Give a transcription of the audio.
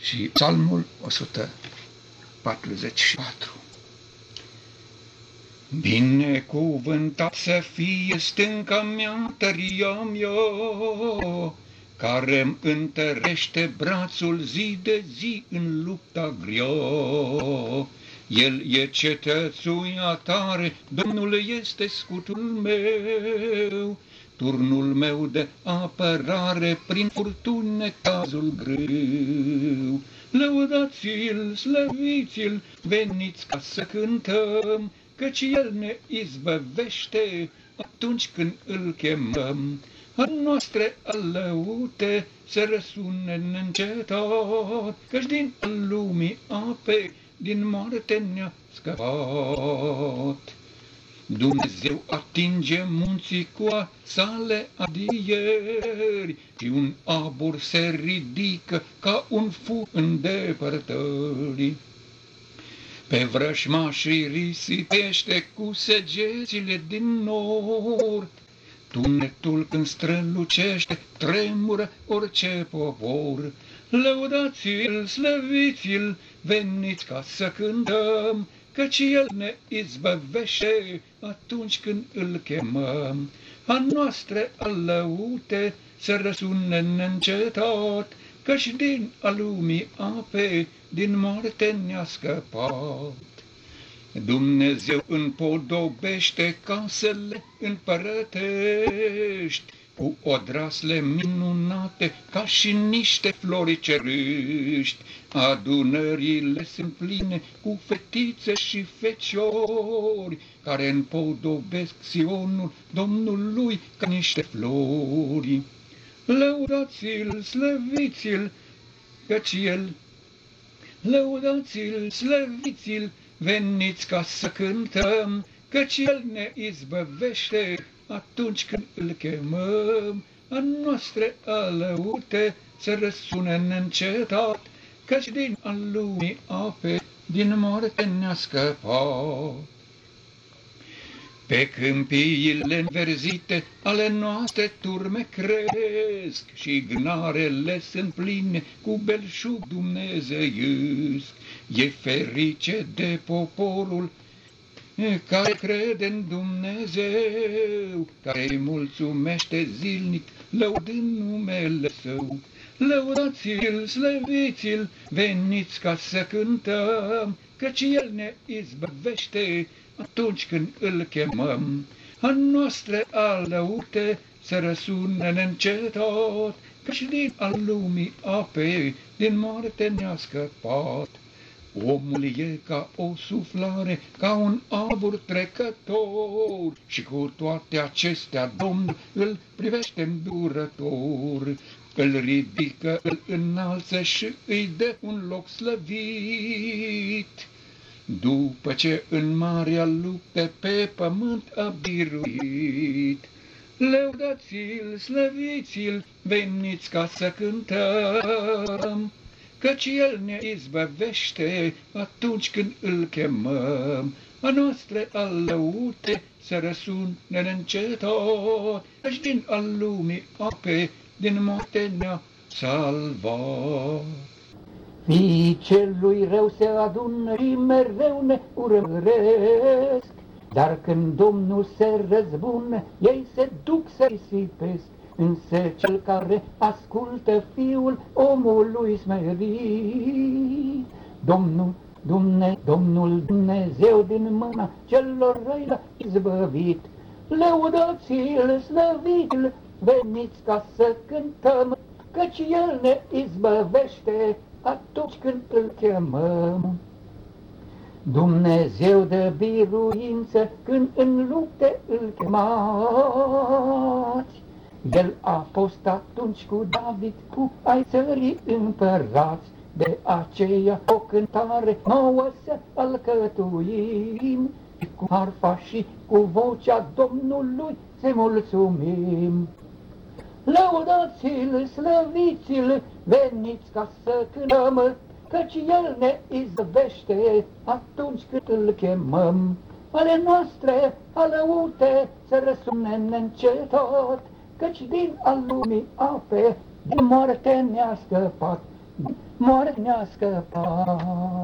Și Psalmul 144. Binecuvântat să fie stânca mea, tăria mea, care-mi întărește brațul zi de zi în lupta grea. El e cetățuia tare, Domnul este scutul meu, turnul meu de apărare prin furtune cazul greu. Lăudați-l, slăviți-l, veniți ca să cântăm, căci el ne izbăvește atunci când îl chemăm. A noastre alăute să răsune neîncetat, căci din lumii ape, din moarte ne-a scăpat. Dumnezeu atinge munții cu a sale adieri și un abur se ridică ca un fum în depărtări. Pe vrăjmașii risipește cu săgețile din nord. Tunetul când strălucește, tremură orice popor. Lăudați-l, slăviți-l, veniți ca să cântăm, căci el ne izbăvește atunci când îl chemăm. A noastre alăute să răsune neîncetat, căci din a lumii ape, din moarte ne-a scăpat. Dumnezeu împodobește casele împărătești cu odrasle minunate ca și niște flori cerești. Adunările sunt pline cu fetițe și feciori care împodobesc Sionul Domnului ca niște flori. Lăudați-l, slăviți-l, căci el, lăudați-l, slăviți-l, veniți ca să cântăm, căci el ne izbăvește atunci când îl chemăm. A noastre alăute să răsune neîncetat, căci din a lumii ape, din moarte ne-a scăpat. Pe câmpiile înverzite ale noastre turme cresc și gnarele sunt pline cu belșug dumnezeiesc. E ferice de poporul care crede în Dumnezeu, care îi mulțumește zilnic, lăudând numele Său. Lăudați-l, slăviți-l, veniți ca să cântăm, căci el ne izbăvește atunci când îl chemăm. A noastre alăute să răsune neîncetat, căci din a lumii ape, din moarte ne-a scăpat. Omul e ca o suflare, ca un abur trecător, și cu toate acestea Domnul îl privește îndurător. Îl ridică, îl înalță și îi dă un loc slăvit, după ce în marea luptă pe pământ a biruit. Lăudați-l, slăviți-l, veniți ca să cântăm, căci el ne izbăvește atunci când îl chemăm. A noastre alăute să răsune neîncetat, căci din a lumii ape, din moarte ne-a salvat. Fiii celui rău se adună și mereu ne urmăresc, dar când Domnul se răzbună, ei se duc să risipesc. Însă cel care ascultă Fiul omului smerit, Domnul Dumnezeu din mâna celor răi l-a izbăvit. Lăudați-l, slăviți-l, veniți ca să cântăm, căci el ne izbăvește atunci când îl chemăm. Dumnezeu dă biruință când în lupte îl chemați. El a fost atunci cu David, cu ai țării împărați. De aceea o cântare nouă să alcătuim, cu harfa și cu vocea Domnului să mulțumim. Lăudați-l, slăviți-l, veniți ca să cântăm, căci el ne izbăvește atunci când îl chemăm. Ale noastre alăute să răsune neîncetat, căci din al lumii ape, din moarte ne-a scăpat. moarte ne-a scăpat.